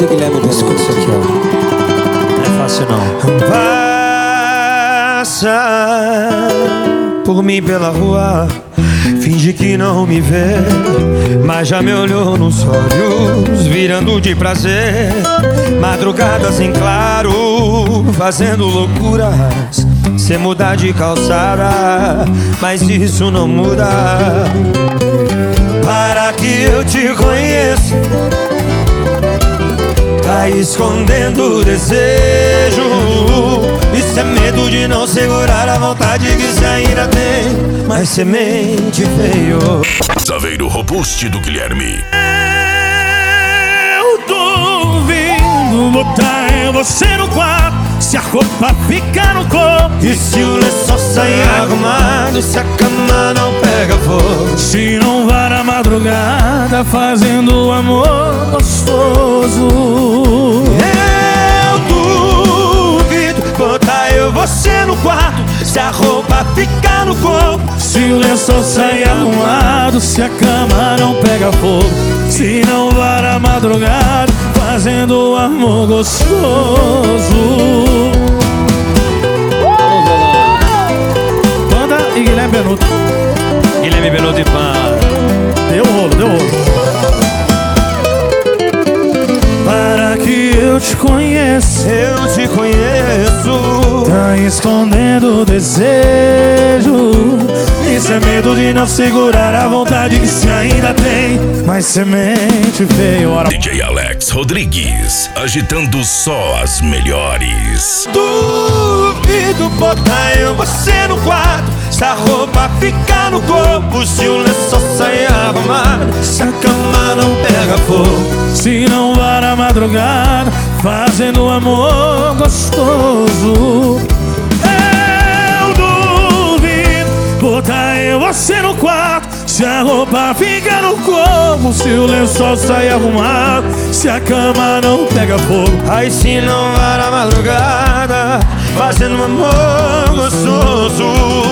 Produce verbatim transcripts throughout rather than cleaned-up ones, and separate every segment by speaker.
Speaker 1: do Guilherme Benuto. Escuta isso aqui, ó. Não é fácil não.
Speaker 2: Passa por mim pela rua, finge que não me vê, mas já me olhou nos olhos, virando de prazer. Madrugadas em claro, fazendo loucuras, sem mudar de calçada, mas isso não muda. Para que eu te conheça, tá escondendo o desejo. Isso é medo de não segurar a vontade que você ainda tem, mas semente veio.
Speaker 3: Saveiro robuste do Guilherme.
Speaker 2: Eu duvido botar você no quarto, se a roupa ficar no corpo, e se o lençol sair arrumado, se a cama não pega fogo, se não vai na madrugada fazendo amor gostoso. Eu duvido botar eu você no quarto, se a roupa ficar no corpo, se o lençol sair arrumado, se a cama não pega fogo, se não vai na madrugada fazendo amor gostoso.
Speaker 4: Banda e Guilherme Benuto.
Speaker 1: Guilherme Benuto e Pan.
Speaker 4: Deu rolo, deu rolo.
Speaker 2: Para que eu te conheça, eu te conheço, tá escondendo o desejo. Isso é medo de não segurar a vontade que se ainda tem, mas semente veio.
Speaker 3: D J Alex Rodrigues, agitando só as melhores.
Speaker 2: Duvido botar eu você no quarto, se a roupa ficar no corpo, se o lençol sair arrumado, se a cama não pega fogo, se não vai na madrugada fazendo amor gostoso. Eu duvido botar eu você no quarto, se a roupa fica no corpo, se o lençol sai arrumado, se a cama não pega fogo, aí se não vai na madrugada fazendo um amor gostoso.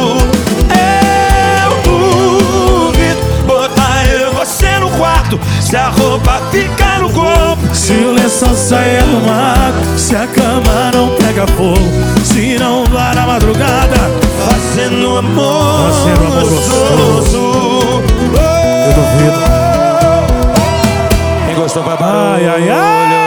Speaker 2: Eu duvido botar eu você no quarto, se a roupa fica no corpo, se o lençol sai arrumado, se a cama não pega fogo, se não vai na madrugada fazendo amor,
Speaker 4: fazendo amor
Speaker 2: gostoso.
Speaker 4: Eu duvido.
Speaker 2: Quem gostou vai
Speaker 4: Ai, ai, ai.